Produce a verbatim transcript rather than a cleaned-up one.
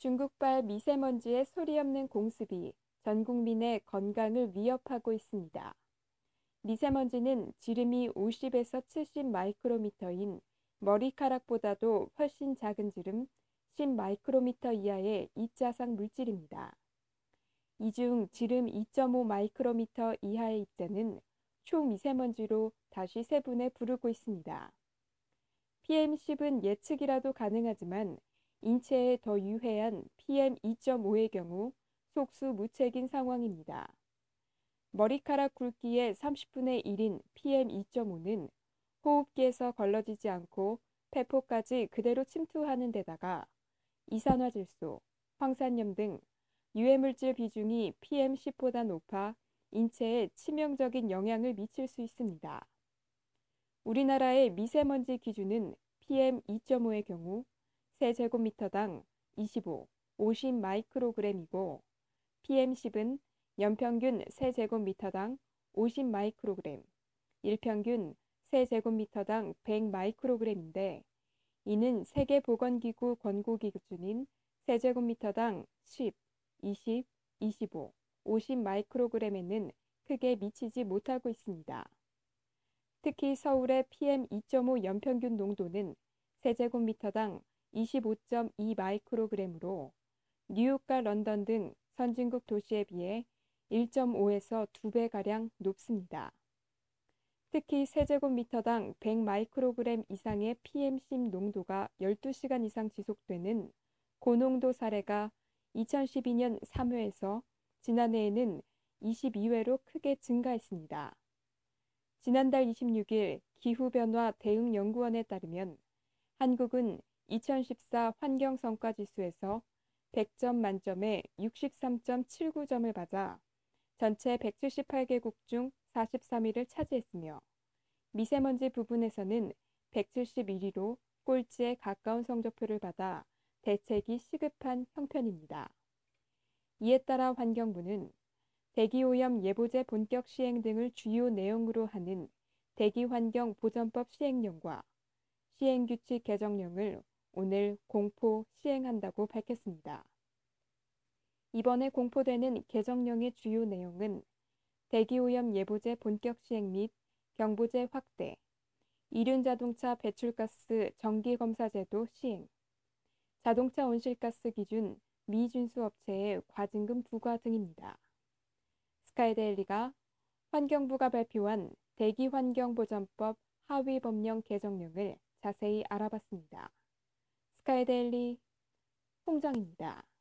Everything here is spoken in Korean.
중국발 미세먼지의 소리 없는 공습이 전 국민의 건강을 위협하고 있습니다. 미세먼지는 지름이 오십에서 칠십 마이크로미터인 머리카락보다도 훨씬 작은 지름 십 마이크로미터 이하의 입자상 물질입니다. 이 중 지름 이 점 오 마이크로미터 이하의 입자는 초미세먼지로 다시 세분해 부르고 있습니다. 피엠 십은 예측이라도 가능하지만 인체에 더 유해한 피엠 이 점 오의 경우 속수무책인 상황입니다. 머리카락 굵기의 삼십분의 일인 피엠 이 점 오는 호흡기에서 걸러지지 않고 폐포까지 그대로 침투하는 데다가 이산화질소, 황산염 등 유해물질 비중이 피엠 십보다 높아 인체에 치명적인 영향을 미칠 수 있습니다. 우리나라의 미세먼지 기준은 피엠 이 점 오의 경우 세제곱미터당 이십오, 오십 마이크로그램이고 피엠 십은 연평균 세제곱미터당 오십 마이크로그램, 일평균 세제곱미터당 백 마이크로그램인데 이는 세계보건기구 권고 기준인 세제곱미터당 십, 이십, 이십오, 오십 마이크로그램에는 크게 미치지 못하고 있습니다. 특히 서울의 피엠 이 점 오 연평균 농도는 세제곱미터당 이십오 점 이 마이크로그램으로 뉴욕과 런던 등 선진국 도시에 비해 일 점 오에서 두 배가량 높습니다. 특히 세제곱미터당 백 마이크로그램 이상의 피엠 십 농도가 열두 시간 이상 지속되는 고농도 사례가 이천십이 년 삼 회에서 지난해에는 이십이 회로 크게 증가했습니다. 지난달 이십육 일 기후변화 대응연구원에 따르면 한국은 이천십사 환경성과지수에서 백 점 만점에 육십삼 점 칠구 점을 받아 전체 백칠십팔 개국 중 사십삼 위를 차지했으며 미세먼지 부분에서는 백칠십일 위로 꼴찌에 가까운 성적표를 받아 대책이 시급한 형편입니다. 이에 따라 환경부는 대기오염 예보제 본격 시행 등을 주요 내용으로 하는 대기환경보전법 시행령과 시행규칙 개정령을 오늘 공포 시행한다고 밝혔습니다. 이번에 공포되는 개정령의 주요 내용은 대기오염 예보제 본격 시행 및 경보제 확대, 이륜자동차 배출가스 정기검사제도 시행, 자동차 온실가스 기준 미준수 업체의 과징금 부과 등입니다. 스카이데일리가 환경부가 발표한 대기환경보전법 하위법령 개정령을 자세히 알아봤습니다. 스카이데일리 홍정입니다.